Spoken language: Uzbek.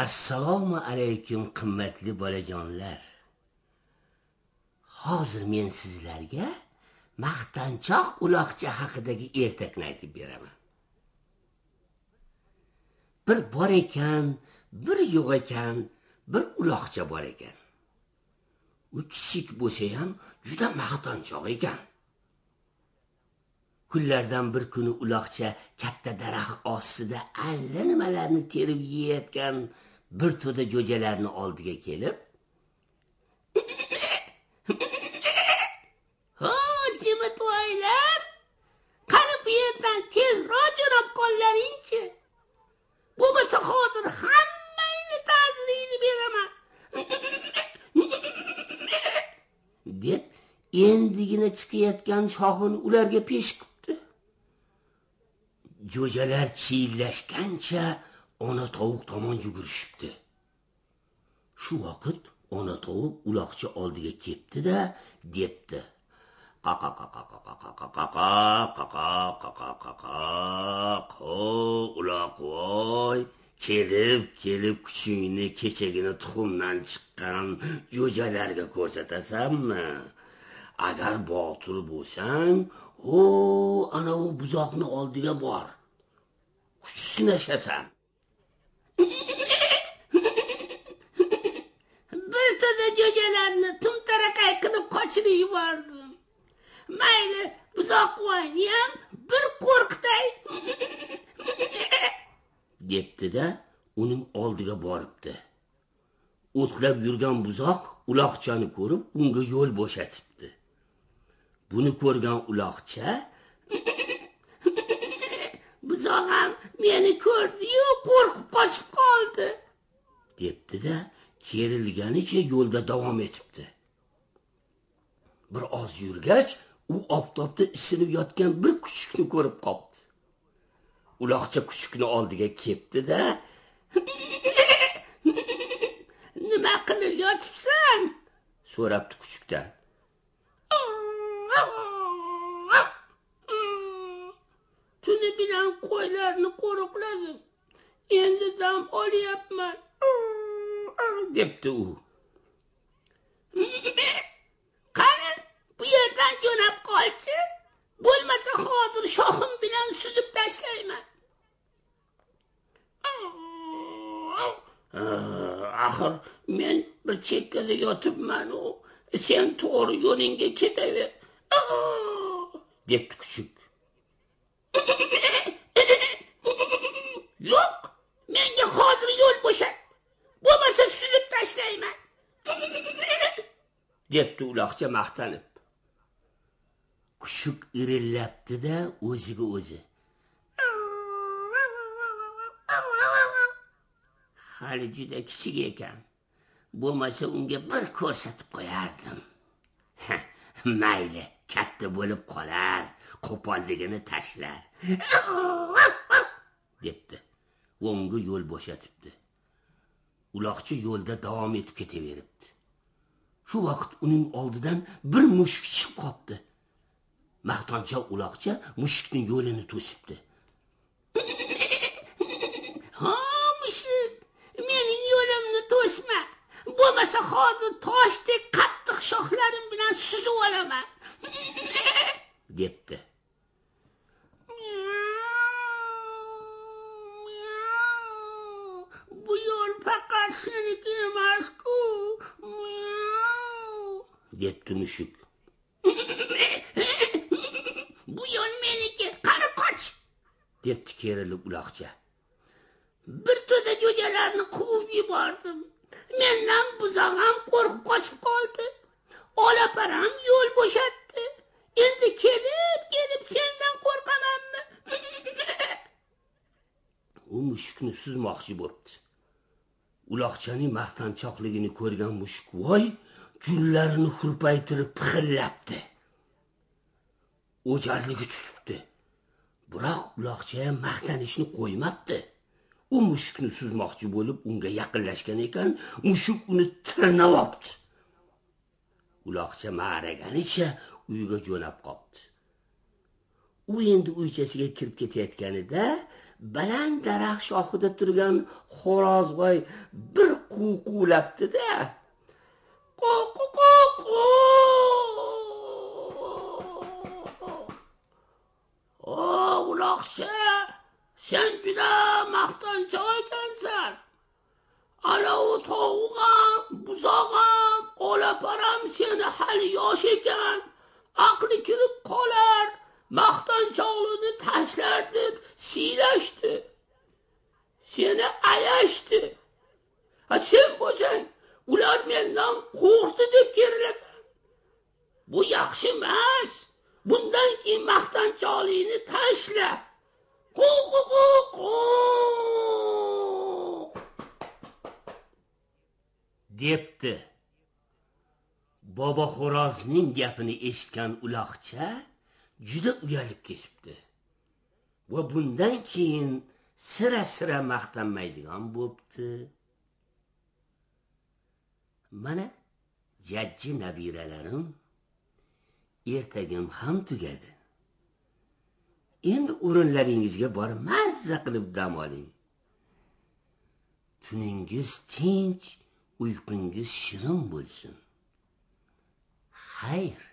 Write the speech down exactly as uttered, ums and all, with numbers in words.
Assalomu alaykum qimmatli bolajonlar. Hozir men sizlarga maqtanchoq uloqcha haqidagi ertakni aytib beraman. Bir bor ekan, bir yo'q ekan, bir uloqcha bor ekan. U kichik bo'lsa ham juda maqtanchoq ekan. Kunlardan bir kuni uloqcha katta daraxt ostida allanimalarni terib yeyotgan bir to'da jo'jalarni oldiga kelib, "Ho, jimitoylar, qani bu yerdan tezroq jo'nab qolingchi. Bo'lmasa hozir hammangni ta'zirini beraman." deb endigina chiqayotgan shoxini ularga pesh qildi. Jo'jalar chiyillashgancha ona tovuq tomon yugurishibdi. Shu vaqt ona tovuq uloqcha oldiga kelibdi-da, debdi: "Qaqa qaqa qaqa qaqa qaqa qaqa qaqa qaqa qo uloq voy, kelib kelib kuchingni kechagina tuxumdan chiqqan jo'jalarga ko'rsatasanmi? Agar botir bo'lsang, o ana u buzoqni oldiga bor. Kuch sinashasan." Bir to'da jo'jalarni tumtarakay qilib qochirib yubordim. Mayli, buzoqvoyni ham bir qo'rqitay debdi-da, uning oldiga boribdi. O'tlab yurgan buzoq uloqchani ko'rib, unga yo'l bo'shatibdi. Buni ko'rgan uloqcha: "Buzoq ham meni ko'rdi-yu, qo'rqib qochib qoldi" debdi-da, kerilganicha yo'lda davom etibdi. Bir oz yurgach, u oftobda isinib yotgan bir kuchukni ko'rib qoldi. Uloqcha kuchukni oldiga kelibdi-da, "Nima qilib yotibsan?" so'rabdi kuchukdan. "Tuni bilan qo'ylarni qo'riqladim. Endi dam olyapman" debdi u. "Qani, bu yerdan jo'nab qolchi. Bo'lmasa hozir shoxim bilan suzib tashlayman." "Axir men bir chekkada yotibman-u, sen to'g'ri yo'lingga ketaver" debdi kuchuk. "Yo'q, menga hozir yo'l bo'shat. Bo'lmasa suzib tashlayman" debdi uloqcha maqtanib. Kuchuk irillabdi-da, o'ziga o'zi: "Hali juda kichik ekan. Bo'lmasa unga bir ko'rsatib qo'yardim. Mayli, katta bo'lib qolar, qo'polligini tashlar" debdi. Unga yo'l bo'shatibdi. Uloqcha yo'lda davom etib ketaveribdi. Shu vaqt uning oldidan bir mushuk chiqib qopti. Maqtanchoq uloqcha mushukning yo'lini to'sibdi. "Ha, mushuk, mening yo'limni to'sma. Bo'lmasa hozir toshdek qattiq shoxlarim bilan suzib olaman" debdi. "Bu yo'l faqat seniki emas-ku" debdi mushuk. "Bu yo'l meniki, qani qoch" debdi kerilib uloqcha. "Bir to'da jo'jalarni quvib yubordim. Mendan buzoq ham qo'rqib qochib qoldi. Olaparam yo'l bo'shatdi. Endi kelib kelib sendan qo'rqamanmi?" U mushukni suzmoqchi bo'pti. Uloqchaning maqtanchoqligini ko'rgan mushuk voy, gullarini hurpaytirib pixillabdi. O'jarligi tutibdi. Biroq uloqcha ham maqtanishni qo'ymabdi. U mushukni suzmoqchi bo'lib unga yaqinlashgan ekan, mushuk uni tirnab olibdi. Uloqcha ma'raganicha uyga jo'nab qoldi. U endi uychasiga kirib ketayotganida baland daraxt shoxida turgan xo'rozvoy bir quvquvlabdi-da. Qo-qo-qo-qo. O, uloqcha, sen juda maqtanchoq ekansan. Ana u tovuqam, buzog'am, olaparam seni hali yosh ekan, aqli kirib qolar, maqtanchoqligini tashlar deb siylashdi. Seni ayashdi. Ha sen bo'lsang, ular mendan qo'rqdi deb kerilasan. Bu yaxshi emas. Bundan keyin maqtanchoqlikni tashla. Qo-qo-qo-qo. debdi. Bobo xo'rozning gapini eshitgan uloqcha juda uyalib ketibdi. Va bundan keyin sira-sira maqtanmaydigan bo'pti. Mana jajji nabiralarim, ertagim ham tugadi. Endi o'rinlaringizga borib mazza qilib dam oling. Tuningiz tinch, uyqungiz shirin bo'lsin. Xayr.